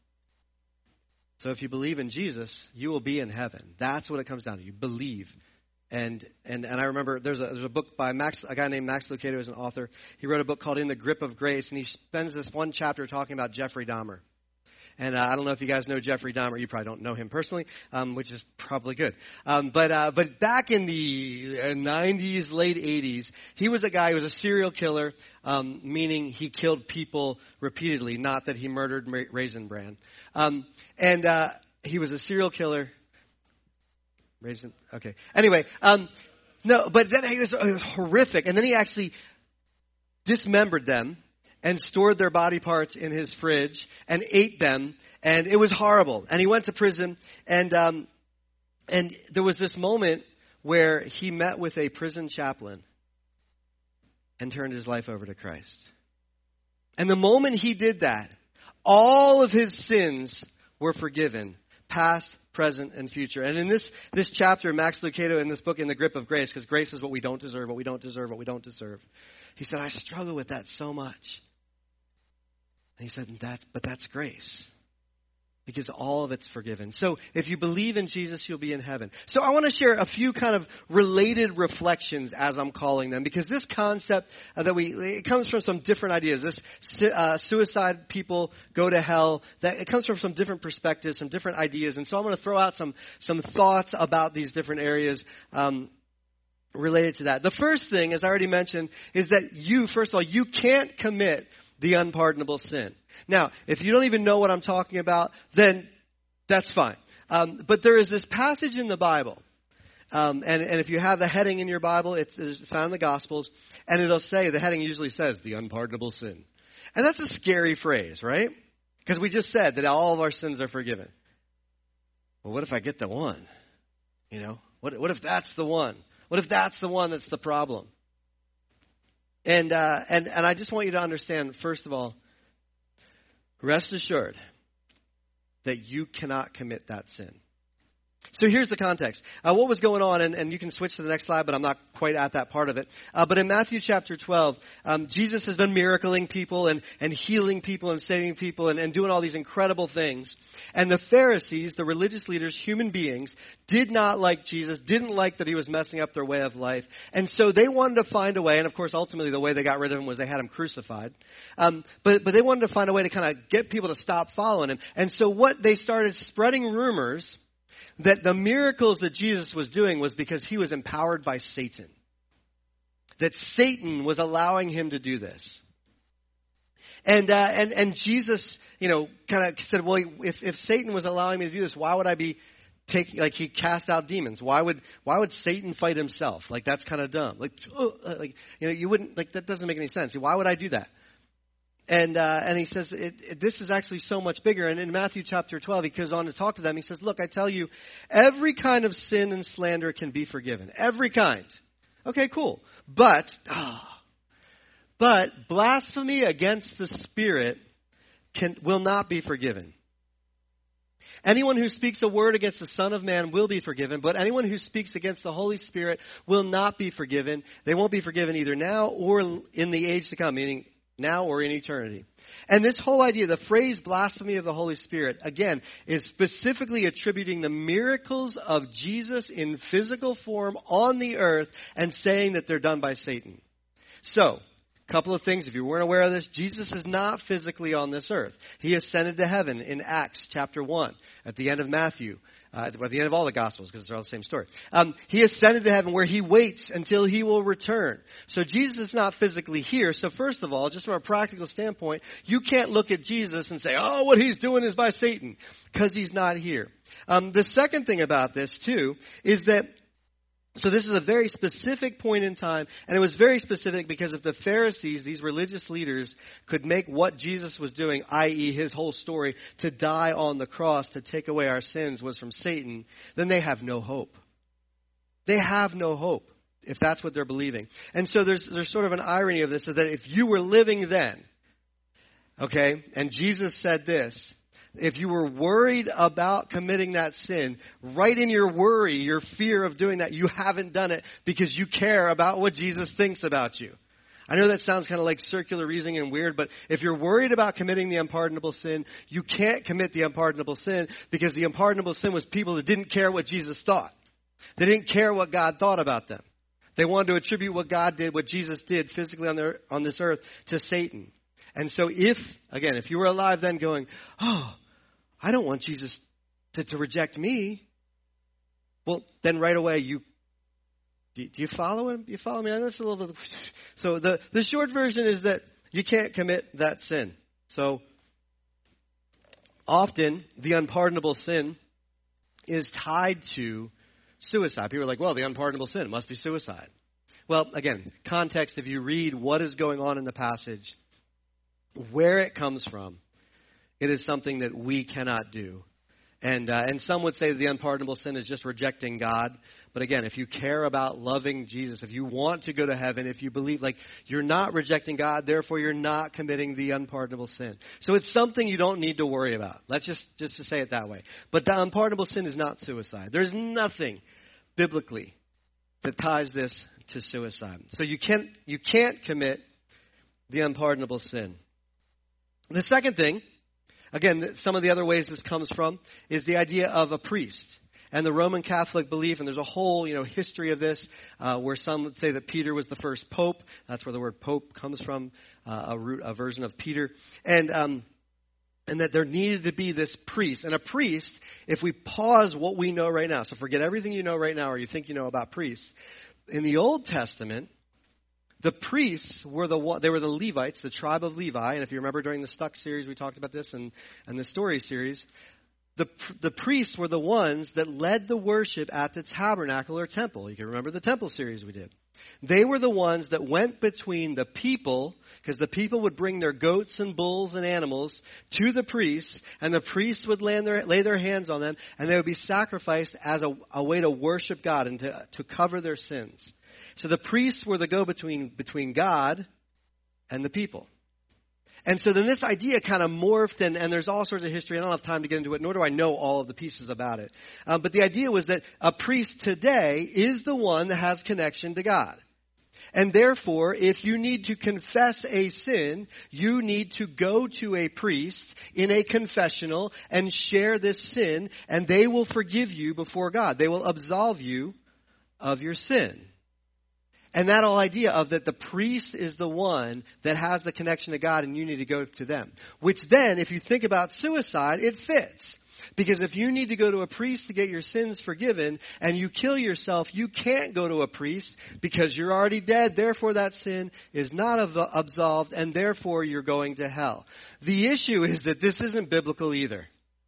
So if you believe in Jesus, you will be in heaven. That's what it comes down to. You believe. And I remember there's a book by a guy named Max Lucado, who's an author. He wrote a book called In the Grip of Grace, and he spends this one chapter talking about Jeffrey Dahmer. And I don't know if you guys know Jeffrey Dahmer. You probably don't know him personally, which is probably good. But back in the 90s, late 80s, he was a guy who was a serial killer, meaning he killed people repeatedly, not that he murdered Raisin Bran. He was a serial killer. Raisin, okay. Anyway, no, but then it was horrific. And then he actually dismembered them and stored their body parts in his fridge and ate them, and it was horrible. And he went to prison, and there was this moment where he met with a prison chaplain and turned his life over to Christ. And the moment he did that, all of his sins were forgiven, past, present, and future. And in this chapter, Max Lucado, in this book, In the Grip of Grace, because grace is what we don't deserve, what we don't deserve, what we don't deserve, he said, I struggle with that so much. And he said, but that's grace. Because all of it's forgiven. So if you believe in Jesus, you'll be in heaven. So I want to share a few kind of related reflections, as I'm calling them, because this concept it comes from some different ideas. This suicide people go to hell. It comes from some different perspectives, some different ideas. And so I'm going to throw out some thoughts about these different areas related to that. The first thing, as I already mentioned, is that first of all, you can't commit the unpardonable sin. Now, if you don't even know what I'm talking about, then that's fine. But there is this passage in the Bible, and if you have the heading in your Bible, it's found in the Gospels, and it'll say, the heading usually says, the unpardonable sin. And that's a scary phrase, right? Because we just said that all of our sins are forgiven. Well, what if I get the one? You know, what if that's the one? What if that's the one that's the problem? And I just want you to understand, first of all, rest assured that you cannot commit that sin. So here's the context. What was going on, and you can switch to the next slide, but I'm not quite at that part of it. But in Matthew chapter 12, Jesus has been miracling people and healing people and saving people and doing all these incredible things. And the Pharisees, the religious leaders, human beings, did not like Jesus, didn't like that he was messing up their way of life. And so they wanted to find a way, and of course, ultimately the way they got rid of him was they had him crucified. But they wanted to find a way to kind of get people to stop following him. And so what they started spreading rumors that the miracles that Jesus was doing was because he was empowered by Satan. That Satan was allowing him to do this. And Jesus, kind of said, well, if Satan was allowing me to do this, why would I be he cast out demons? Why would Satan fight himself? Like, that's kind of dumb. You wouldn't, that doesn't make any sense. Why would I do that? And he says, this is actually so much bigger. And in Matthew chapter 12, he goes on to talk to them. He says, look, I tell you, every kind of sin and slander can be forgiven. Every kind. Okay, cool. But blasphemy against the Spirit will not be forgiven. Anyone who speaks a word against the Son of Man will be forgiven, but anyone who speaks against the Holy Spirit will not be forgiven. They won't be forgiven either now or in the age to come, meaning now or in eternity. And this whole idea, the phrase blasphemy of the Holy Spirit, again, is specifically attributing the miracles of Jesus in physical form on the earth and saying that they're done by Satan. So, a couple of things. If you weren't aware of this, Jesus is not physically on this earth. He ascended to heaven in Acts chapter 1 at the end of Matthew. at the end of all the Gospels, because they're all the same story. He ascended to heaven where he waits until he will return. So Jesus is not physically here. So first of all, just from a practical standpoint, you can't look at Jesus and say, oh, what he's doing is by Satan, because he's not here. The second thing about this, too, is that so this is a very specific point in time, and it was very specific because if the Pharisees, these religious leaders, could make what Jesus was doing, i.e. his whole story, to die on the cross to take away our sins was from Satan, then they have no hope. They have no hope if that's what they're believing. And so there's sort of an irony of this, is that if you were living then, okay, and Jesus said this, if you were worried about committing that sin, right in your worry, your fear of doing that, you haven't done it because you care about what Jesus thinks about you. I know that sounds kind of like circular reasoning and weird, but if you're worried about committing the unpardonable sin, you can't commit the unpardonable sin because the unpardonable sin was people that didn't care what Jesus thought. They didn't care what God thought about them. They wanted to attribute what God did, what Jesus did physically on this earth to Satan. And so if you were alive then going, oh, I don't want Jesus to reject me, well, then right away do you follow him? You follow me? I know it's a little bit. So the short version is that you can't commit that sin. So often the unpardonable sin is tied to suicide. People are like, well, the unpardonable sin must be suicide. Well, again, context, if you read what is going on in the passage, where it comes from, it is something that we cannot do. And some would say the unpardonable sin is just rejecting God. But again, if you care about loving Jesus, if you want to go to heaven, if you believe, like, you're not rejecting God, therefore you're not committing the unpardonable sin. So it's something you don't need to worry about. Let's just to say it that way. But the unpardonable sin is not suicide. There's nothing biblically that ties this to suicide. So you can't commit the unpardonable sin. The second thing, again, some of the other ways this comes from is the idea of a priest and the Roman Catholic belief. And there's a whole, history of this where some would say that Peter was the first pope. That's where the word pope comes from, a version of Peter. And that there needed to be this priest. And a priest, if we pause what we know right now, so forget everything you know right now or you think you know about priests. In the Old Testament, the priests were the Levites, the tribe of Levi. And if you remember during the Stuck series, we talked about this, and the story series. The priests were the ones that led the worship at the tabernacle or temple. You can remember the temple series we did. They were the ones that went between the people, because the people would bring their goats and bulls and animals to the priests, and the priests would lay their hands on them, and they would be sacrificed as a way to worship God and to cover their sins. So the priests were the go-between between God and the people. And so then this idea kind of morphed, and there's all sorts of history. I don't have time to get into it, nor do I know all of the pieces about it. But the idea was that a priest today is the one that has connection to God. And therefore, if you need to confess a sin, you need to go to a priest in a confessional and share this sin, and they will forgive you before God. They will absolve you of your sin. And that whole idea of that the priest is the one that has the connection to God and you need to go to them. Which then, if you think about suicide, it fits. Because if you need to go to a priest to get your sins forgiven and you kill yourself, you can't go to a priest because you're already dead. Therefore, that sin is not absolved and therefore you're going to hell. The issue is that this isn't biblical either.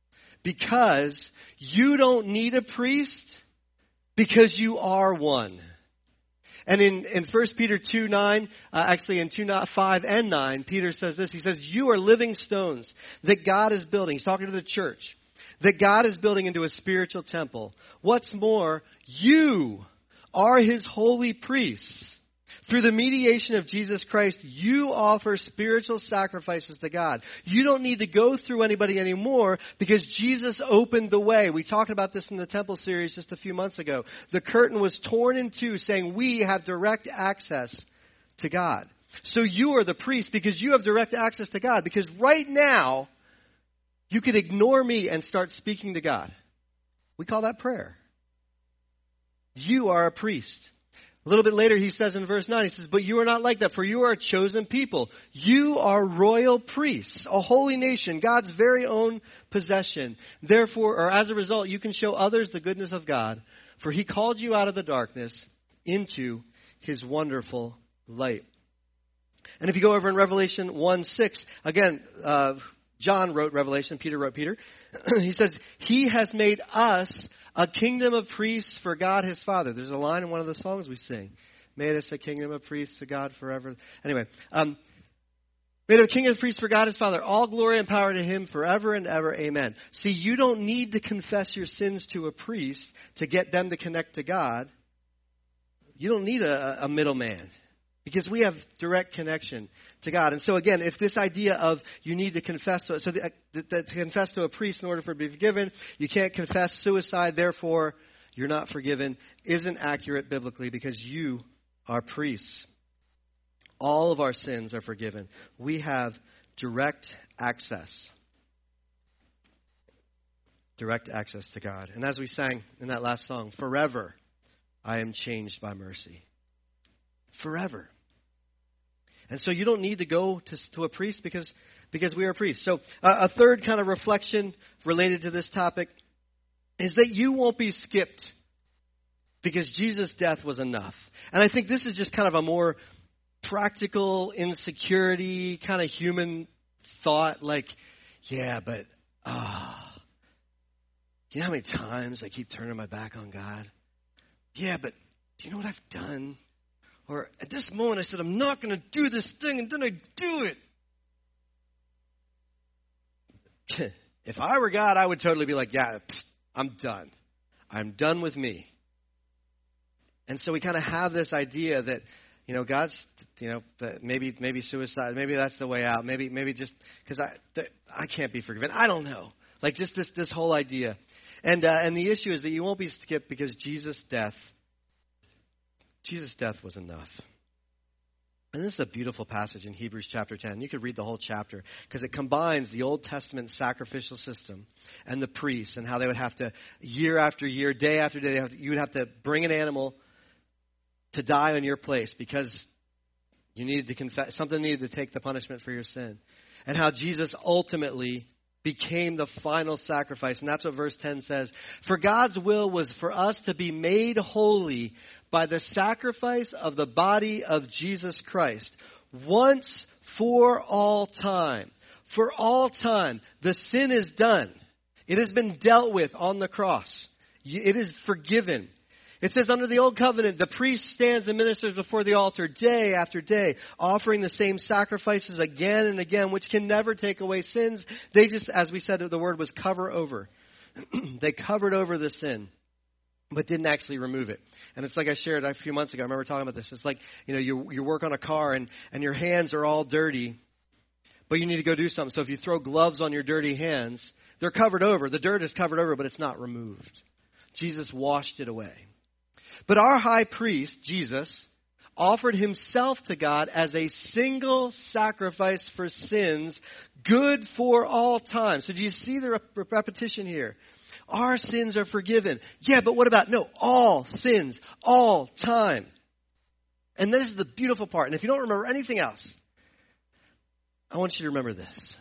Because you don't need a priest because you are one. And in 1 Peter 2:9, actually in 2:5 and 9, Peter says this. He says, you are living stones that God is building. He's talking to the church. That God is building into a spiritual temple. What's more, you are His holy priests. Through the mediation of Jesus Christ, you offer spiritual sacrifices to God. You don't need to go through anybody anymore because Jesus opened the way. We talked about this in the temple series just a few months ago. The curtain was torn in two, saying we have direct access to God. So you are the priest because you have direct access to God. Because right now, you could ignore me and start speaking to God. We call that prayer. You are a priest. little bit later, he says in verse 9, he says, but you are not like that, for you are a chosen people. You are royal priests, a holy nation, God's very own possession. Therefore, or as a result, you can show others the goodness of God, for he called you out of the darkness into his wonderful light. And if you go over in Revelation 1:6, again, John wrote Revelation, Peter wrote Peter. He says, he has made us a kingdom of priests for God his Father. There's a line in one of the songs we sing. Made us a kingdom of priests to God forever. Anyway, made a kingdom of priests for God his Father. All glory and power to him forever and ever. Amen. See, you don't need to confess your sins to a priest to get them to connect to God. You don't need a middleman. Because we have direct connection to God. And so again, if this idea of you need to confess to confess to a priest in order for it to be forgiven, you can't confess suicide, therefore you're not forgiven, isn't accurate biblically because you are priests. All of our sins are forgiven. We have direct access. Direct access to God. And as we sang in that last song, forever I am changed by mercy. Forever. And so you don't need to go to a priest because we are priests. So a third kind of reflection related to this topic is that you won't be skipped because Jesus' death was enough. And I think this is just kind of a more practical, insecurity, kind of human thought. Like, yeah, but you know how many times I keep turning my back on God? Yeah, but do you know what I've done? Or at this moment I said, I'm not going to do this thing, and then I do it. If I were God, I would totally be like, yeah, I'm done. I'm done with me. And so we kind of have this idea that, God's, that maybe suicide, maybe that's the way out. Maybe just because I can't be forgiven. I don't know. Like just this whole idea. And the issue is that you won't be skipped because Jesus' death was enough. And this is a beautiful passage in Hebrews chapter 10. You could read the whole chapter because it combines the Old Testament sacrificial system and the priests and how they would have to, year after year, day after day, you would have to bring an animal to die in your place because you needed to confess, something needed to take the punishment for your sin. And how Jesus ultimately became the final sacrifice. And that's what verse 10 says. For God's will was for us to be made holy by the sacrifice of the body of Jesus Christ. Once for all time. For all time. The sin is done. It has been dealt with on the cross. It is forgiven. It says under the old covenant, the priest stands and ministers before the altar day after day, offering the same sacrifices again and again, which can never take away sins. They just, as we said, the word was cover over. They covered over the sin, but didn't actually remove it. And it's like I shared a few months ago. I remember talking about this. It's like, you work on a car and your hands are all dirty, but you need to go do something. So if you throw gloves on your dirty hands, they're covered over. The dirt is covered over, but it's not removed. Jesus washed it away. But our high priest, Jesus, offered himself to God as a single sacrifice for sins, good for all time. So do you see the repetition here? Our sins are forgiven. Yeah, but what about, no, all sins, all time. And this is the beautiful part. And if you don't remember anything else, I want you to remember this.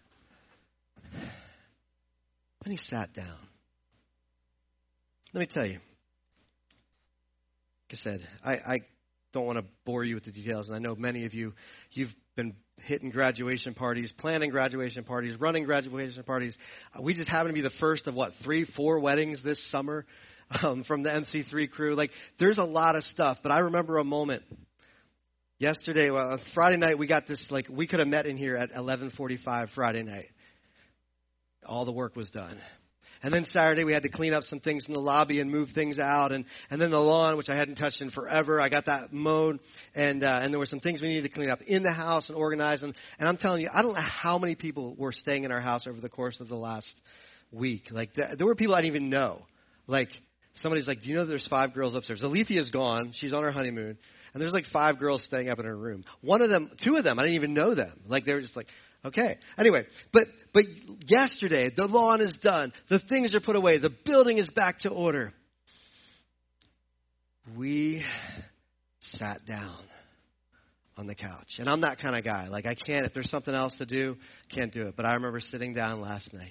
Then he sat down. Let me tell you. Like I said, I don't want to bore you with the details, and I know many of you've been hitting graduation parties, planning graduation parties, running graduation parties. We just happen to be the first of, 3-4 weddings this summer from the MC3 crew. Like, there's a lot of stuff, but I remember a moment yesterday, Friday night, we got this, we could have met in here at 11:45 Friday night. All the work was done. And then Saturday, we had to clean up some things in the lobby and move things out. And then the lawn, which I hadn't touched in forever, I got that mowed. And there were some things we needed to clean up in the house and organize. And I'm telling you, I don't know how many people were staying in our house over the course of the last week. There were people I didn't even know. Somebody's like, do you know there's 5 girls upstairs? Alethea's gone. She's on her honeymoon. And there's 5 girls staying up in her room. 2 of them, I didn't even know them. They were just okay. Anyway, but yesterday, the lawn is done. The things are put away. The building is back to order. We sat down on the couch. And I'm that kind of guy. Like, I can't, if there's something else to do, can't do it. But I remember sitting down last night.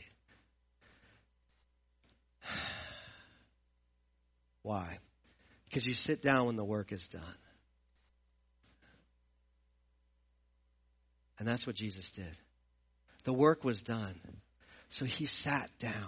Why? Because you sit down when the work is done. And that's what Jesus did. The work was done. So he sat down.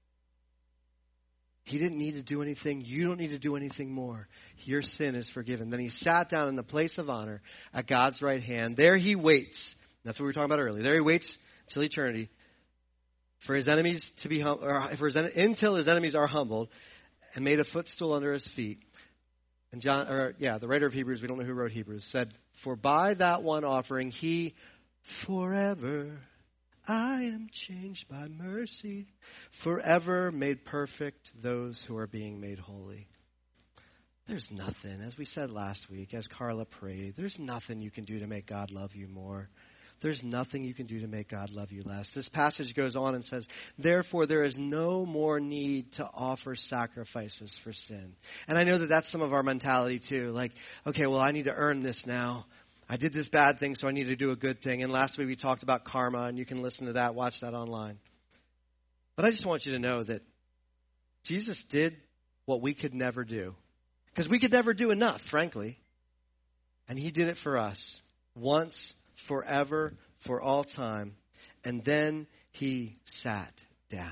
He didn't need to do anything. You don't need to do anything more. Your sin is forgiven. Then he sat down in the place of honor at God's right hand. There he waits. That's what we were talking about earlier. There he waits till eternity for his enemies to be until his enemies are humbled and made a footstool under his feet. And the writer of Hebrews, we don't know who wrote Hebrews, said, "For by that one offering he forever, I am changed by mercy, forever made perfect those who are being made holy." There's nothing, as we said last week, as Carla prayed, there's nothing you can do to make God love you more. There's nothing you can do to make God love you less. This passage goes on and says, "Therefore there is no more need to offer sacrifices for sin." And I know that that's some of our mentality too. Like, okay, well, I need to earn this now. I did this bad thing, so I need to do a good thing. And last week we talked about karma, and you can listen to that, watch that online. But I just want you to know that Jesus did what we could never do. Because we could never do enough, frankly. And he did it for us. Once, forever, for all time. And then he sat down.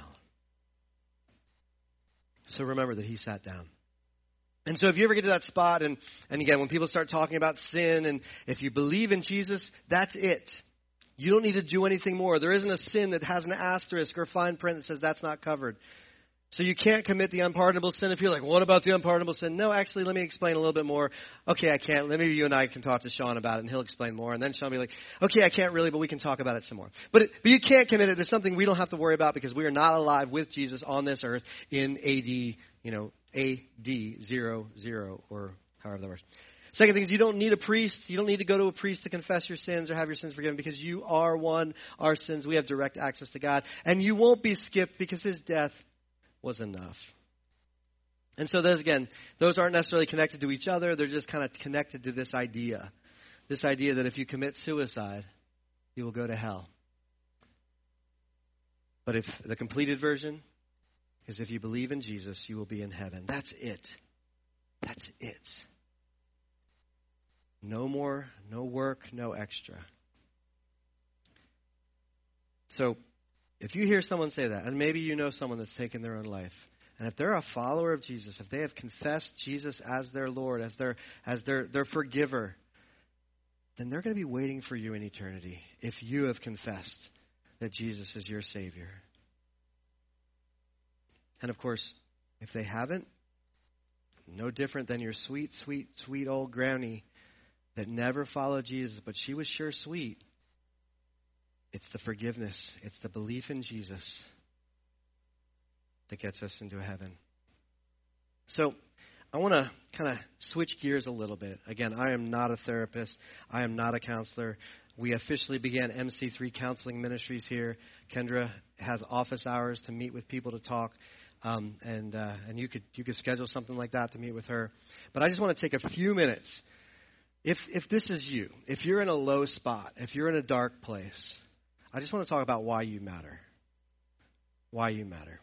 So remember that he sat down. And so if you ever get to that spot, and again, when people start talking about sin, and if you believe in Jesus, that's it. You don't need to do anything more. There isn't a sin that has an asterisk or fine print that says that's not covered. So you can't commit the unpardonable sin if you're like, what about the unpardonable sin? No, actually, let me explain a little bit more. Okay, I can't. Maybe you and I can talk to Sean about it, and he'll explain more. And then Sean will be like, okay, I can't really, but we can talk about it some more. But you can't commit it. There's something we don't have to worry about because we are not alive with Jesus on this earth in AD 00, or however that works. Second thing is you don't need a priest. You don't need to go to a priest to confess your sins or have your sins forgiven because you are one. Our sins, we have direct access to God. And you won't be skipped because his death was enough. And so those aren't necessarily connected to each other. They're just kind of connected to this idea that if you commit suicide, you will go to hell. But if the completed version is if you believe in Jesus, you will be in heaven. That's it. That's it. No more, no work, no extra. So if you hear someone say that, and maybe you know someone that's taken their own life, and if they're a follower of Jesus, if they have confessed Jesus as their Lord, as their forgiver, then they're going to be waiting for you in eternity if you have confessed that Jesus is your Savior. And of course, if they haven't, no different than your sweet, sweet, sweet old granny that never followed Jesus, but she was sure sweet. It's the forgiveness. It's the belief in Jesus that gets us into heaven. So I want to kind of switch gears a little bit. Again, I am not a therapist. I am not a counselor. We officially began MC3 Counseling Ministries here. Kendra has office hours to meet with people to talk. And you could schedule something like that to meet with her. But I just want to take a few minutes. If this is you, if you're in a low spot, if you're in a dark place, I just want to talk about why you matter. Why you matter.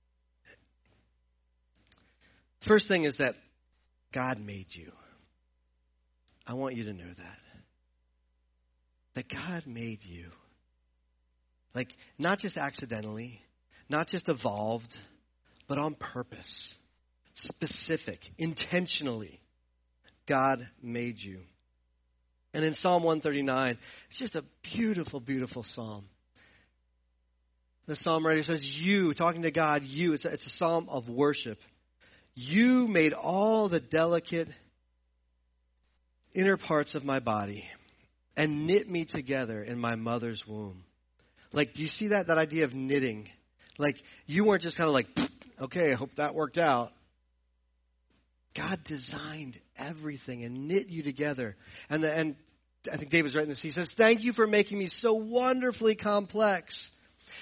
First thing is that God made you. I want you to know that. That God made you. Like, not just accidentally, not just evolved, but on purpose. Specific, intentionally. God made you. And in Psalm 139, it's just a beautiful, beautiful psalm. The psalm writer says, you, talking to God, you, it's a psalm of worship. You made all the delicate inner parts of my body and knit me together in my mother's womb. Like, do you see that idea of knitting? Like, you weren't just kind of like, okay, I hope that worked out. God designed everything and knit you together. And I think David's writing this. He says, thank you for making me so wonderfully complex.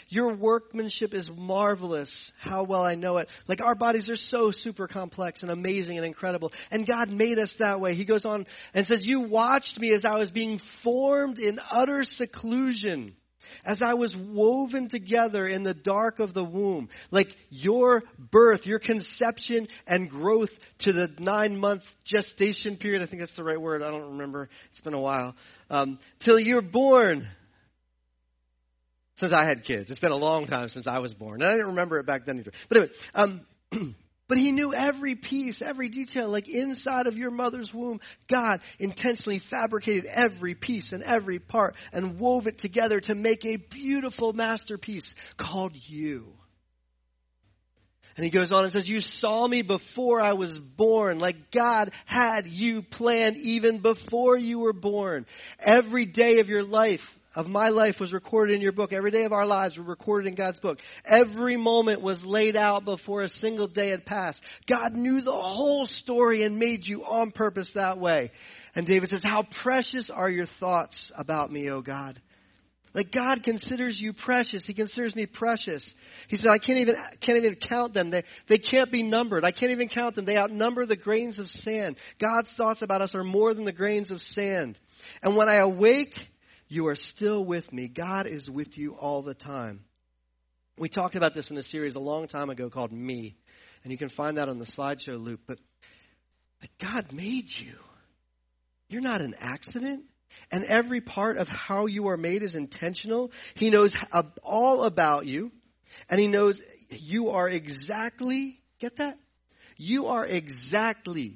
Your workmanship is marvelous. How well I know it. Like, our bodies are so super complex and amazing and incredible. And God made us that way. He goes on and says, you watched me as I was being formed in utter seclusion, as I was woven together in the dark of the womb. Like your birth, your conception and growth to the 9-month gestation period. I think that's the right word. I don't remember. It's been a while. Till you're born. Since I had kids. It's been a long time since I was born. And I didn't remember it back then either. But anyway, but he knew every piece, every detail, like inside of your mother's womb. God intentionally fabricated every piece and every part and wove it together to make a beautiful masterpiece called you. And he goes on and says, you saw me before I was born, like God had you planned even before you were born. Every day of your life, of my life, was recorded in your book. Every day of our lives were recorded in God's book. Every moment was laid out before a single day had passed. God knew the whole story and made you on purpose that way. And David says, how precious are your thoughts about me, O God. Like, God considers you precious. He considers me precious. He said, I can't even count them. They can't be numbered. I can't even count them. They outnumber the grains of sand. God's thoughts about us are more than the grains of sand. And when I awake, you are still with me. God is with you all the time. We talked about this in a series a long time ago called Me. And you can find that on the slideshow loop. But God made you. You're not an accident. And every part of how you are made is intentional. He knows all about you. And he knows you are exactly, get that? You are exactly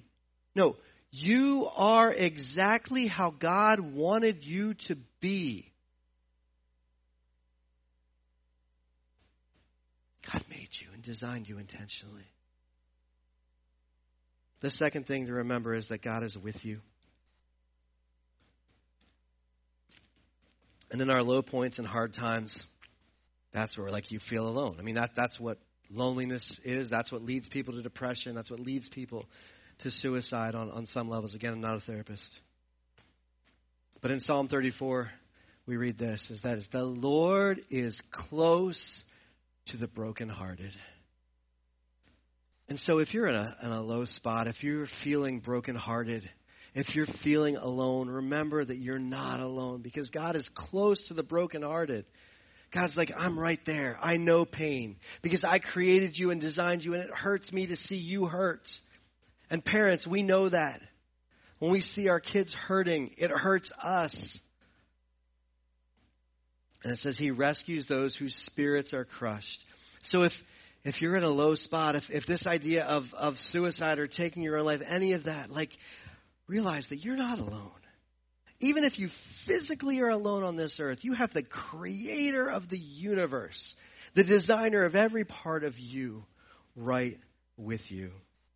how God wanted you to be. God made you and designed you intentionally. The second thing to remember is that God is with you. And in our low points and hard times, that's where you feel alone. I mean, that's what loneliness is. That's what leads people to depression. That's what leads people to suicide on some levels. Again, I'm not a therapist. But in Psalm 34, we read this, is that the Lord is close to the brokenhearted. And so if you're in a low spot, if you're feeling brokenhearted, if you're feeling alone, remember that you're not alone, because God is close to the brokenhearted. God's like, I'm right there. I know pain because I created you and designed you, and it hurts me to see you hurt. And parents, we know that. When we see our kids hurting, it hurts us. And it says he rescues those whose spirits are crushed. So if you're in a low spot, if this idea of suicide or taking your own life, any of that, realize that you're not alone. Even if you physically are alone on this earth, you have the creator of the universe, the designer of every part of you, right with you.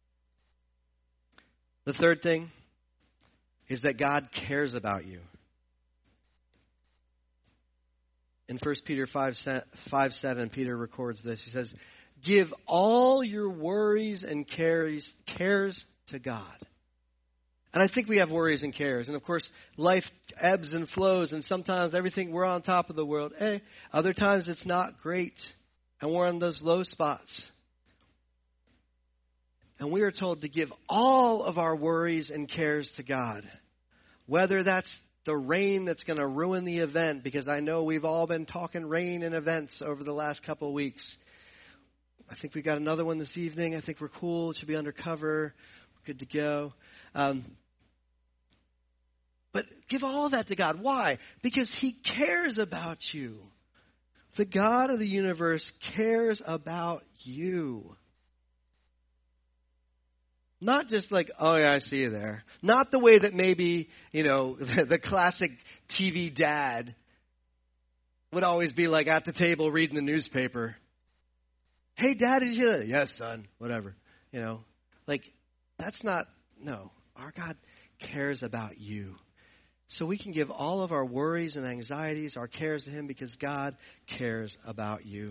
The third thing is that God cares about you. In 1 Peter 5:7, Peter records this. He says, give all your worries and cares to God. And I think we have worries and cares. And of course, life ebbs and flows, and sometimes we're on top of the world. Other times it's not great, and we're on those low spots. And we are told to give all of our worries and cares to God. Whether that's the rain that's going to ruin the event, because I know we've all been talking rain and events over the last couple of weeks. I think we got another one this evening. I think we're cool. It should be undercover. We're good to go. But give all of that to God. Why? Because he cares about you. The God of the universe cares about you. Not just oh yeah, I see you there. Not the way that maybe, the classic TV dad would always be at the table reading the newspaper. Hey, Dad, did you hear that? Yes, son. Whatever. That's not, no. Our God cares about you. So we can give all of our worries and anxieties, our cares to him, because God cares about you.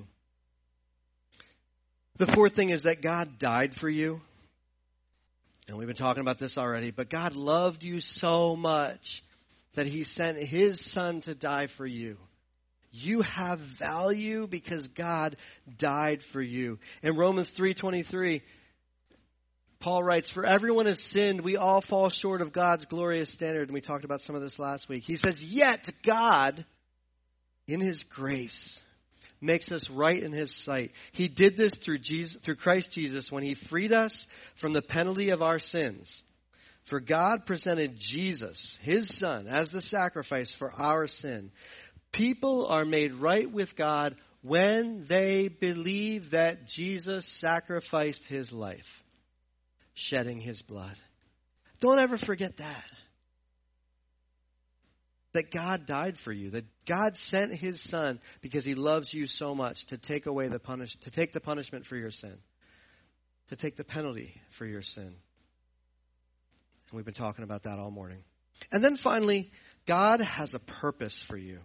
The fourth thing is that God died for you. And we've been talking about this already, but God loved you so much that he sent his son to die for you. You have value because God died for you. In Romans 3:23, Paul writes, "For everyone has sinned, we all fall short of God's glorious standard." And we talked about some of this last week. He says, "Yet God, in His grace, makes us right in His sight. He did this through Christ Jesus when He freed us from the penalty of our sins. For God presented Jesus, His Son, as the sacrifice for our sin. People are made right with God when they believe that Jesus sacrificed His life, shedding His blood." Don't ever forget that. That God died for you. That God sent His Son because He loves you so much to take away the punishment for your sin. To take the penalty for your sin. And we've been talking about that all morning. And then finally, God has a purpose for you.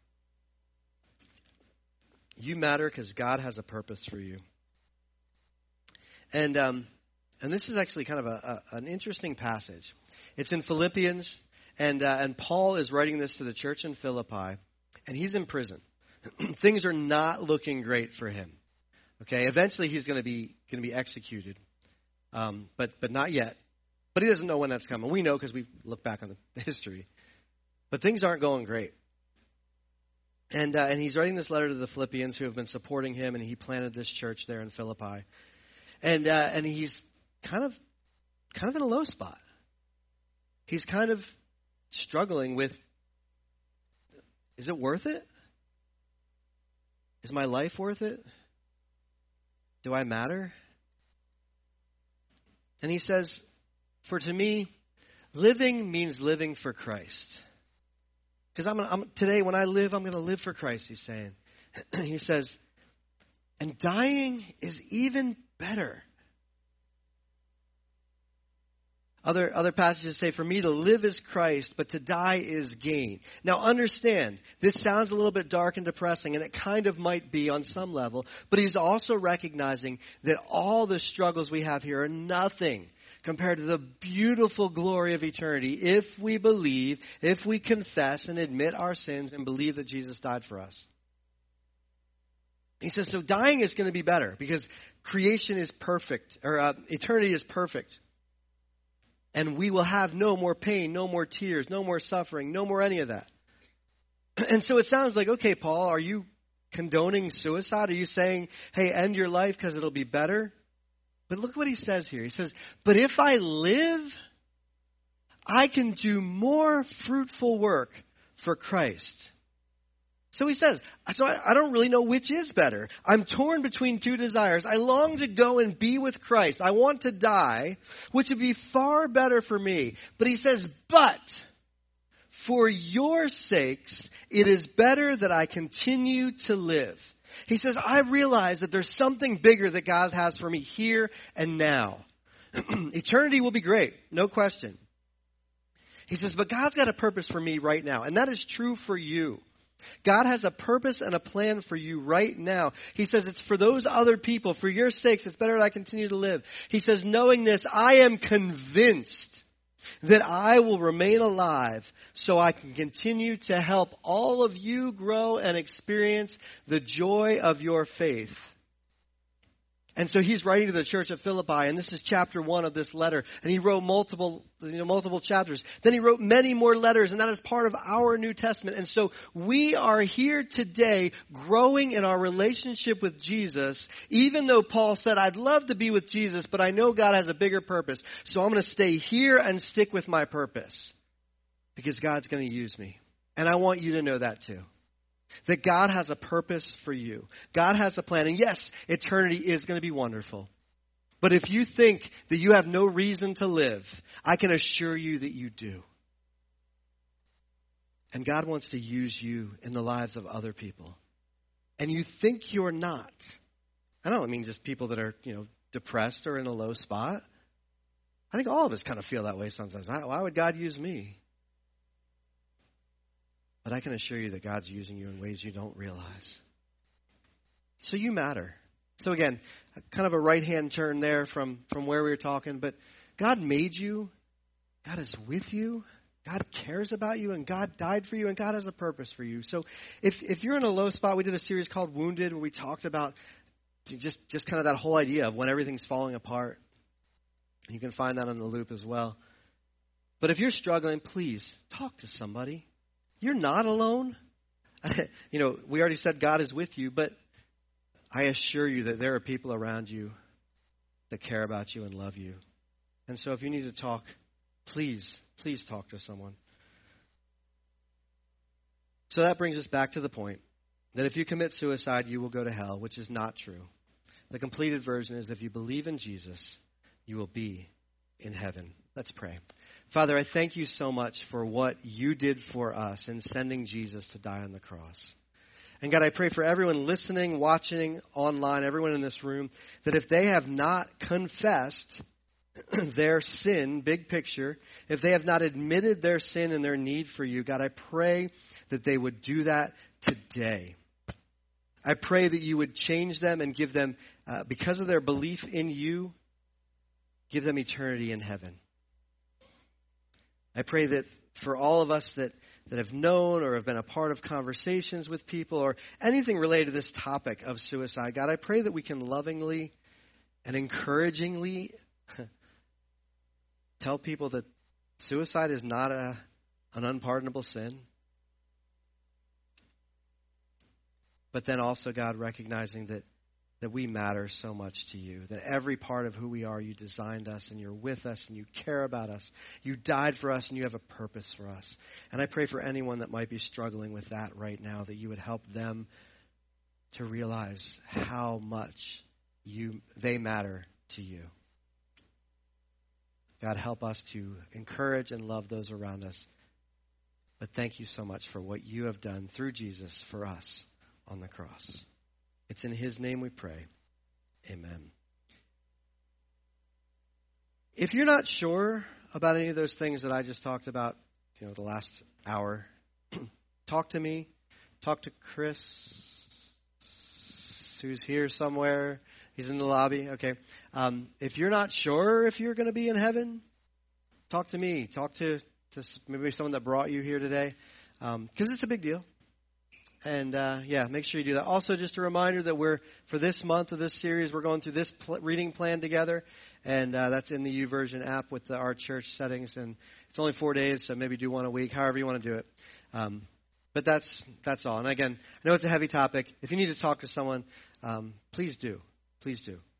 You matter because God has a purpose for you. And this is actually kind of an interesting passage. It's in Philippians, and Paul is writing this to the church in Philippi, and he's in prison. Things are not looking great for him. Okay, eventually he's going to be executed, but not yet. But he doesn't know when that's coming. We know because we look back on the history. But things aren't going great. And he's writing this letter to the Philippians who have been supporting him, and he planted this church there in Philippi. And he's kind of in a low spot. He's kind of struggling with, is it worth it? Is my life worth it? Do I matter? And he says, "For to me, living means living for Christ." Because today, when I live, I'm going to live for Christ, he's saying. He says, "And dying is even better." Other passages say, "For me to live is Christ, but to die is gain." Now understand, this sounds a little bit dark and depressing, and it kind of might be on some level, but he's also recognizing that all the struggles we have here are nothing compared to the beautiful glory of eternity if we believe, if we confess and admit our sins and believe that Jesus died for us. He says, so dying is going to be better because creation is perfect, or eternity is perfect. And we will have no more pain, no more tears, no more suffering, no more any of that. And so it sounds like, okay, Paul, are you condoning suicide? Are you saying, hey, end your life because it'll be better? But look what he says here. He says, but if I live, I can do more fruitful work for Christ. So he says, so I don't really know which is better. I'm torn between two desires. I long to go and be with Christ. I want to die, which would be far better for me. But he says, but for your sakes, it is better that I continue to live. He says, I realize that there's something bigger that God has for me here and now. Eternity will be great, no question. He says, but God's got a purpose for me right now, and that is true for you. God has a purpose and a plan for you right now. He says it's for those other people. For your sakes, it's better that I continue to live. He says, knowing this, I am convinced that I will remain alive so I can continue to help all of you grow and experience the joy of your faith. And so he's writing to the church at Philippi, and this is chapter 1 of this letter. And he wrote multiple chapters. Then he wrote many more letters, and that is part of our New Testament. And so we are here today growing in our relationship with Jesus, even though Paul said, I'd love to be with Jesus, but I know God has a bigger purpose. So I'm going to stay here and stick with my purpose because God's going to use me. And I want you to know that too. That God has a purpose for you. God has a plan. And yes, eternity is going to be wonderful. But if you think that you have no reason to live, I can assure you that you do. And God wants to use you in the lives of other people. And you think you're not. I don't mean just people that are, depressed or in a low spot. I think all of us kind of feel that way sometimes. Why would God use me? But I can assure you that God's using you in ways you don't realize. So you matter. So again, kind of a right-hand turn there from where we were talking. But God made you. God is with you. God cares about you, and God died for you, and God has a purpose for you. So if you're in a low spot, we did a series called Wounded where we talked about just kind of that whole idea of when everything's falling apart. You can find that on the Loop as well. But if you're struggling, please talk to somebody. You're not alone. We already said God is with you, but I assure you that there are people around you that care about you and love you. And so if you need to talk, please talk to someone. So that brings us back to the point that if you commit suicide, you will go to hell, which is not true. The completed version is if you believe in Jesus, you will be in heaven. Let's pray. Father, I thank you so much for what you did for us in sending Jesus to die on the cross. And God, I pray for everyone listening, watching online, everyone in this room, that if they have not confessed their sin, big picture, if they have not admitted their sin and their need for you, God, I pray that they would do that today. I pray that you would change them and give them, because of their belief in you, give them eternity in heaven. I pray that for all of us that have known or have been a part of conversations with people or anything related to this topic of suicide, God, I pray that we can lovingly and encouragingly tell people that suicide is not an unpardonable sin. But then also, God, recognizing that we matter so much to you, that every part of who we are, you designed us and you're with us and you care about us. You died for us and you have a purpose for us. And I pray for anyone that might be struggling with that right now, that you would help them to realize how much they matter to you. God, help us to encourage and love those around us. But thank you so much for what you have done through Jesus for us on the cross. It's in his name we pray. Amen. If you're not sure about any of those things that I just talked about, the last hour, talk to me. Talk to Chris, who's here somewhere. He's in the lobby. Okay. If you're not sure if you're going to be in heaven, talk to me. Talk to maybe someone that brought you here today, because it's a big deal. And, make sure you do that. Also, just a reminder that for this month of this series, we're going through this reading plan together. And that's in the YouVersion app with our church settings. And it's only 4 days, so maybe do one a week, however you want to do it. But that's all. And again, I know it's a heavy topic. If you need to talk to someone, please do. Please do.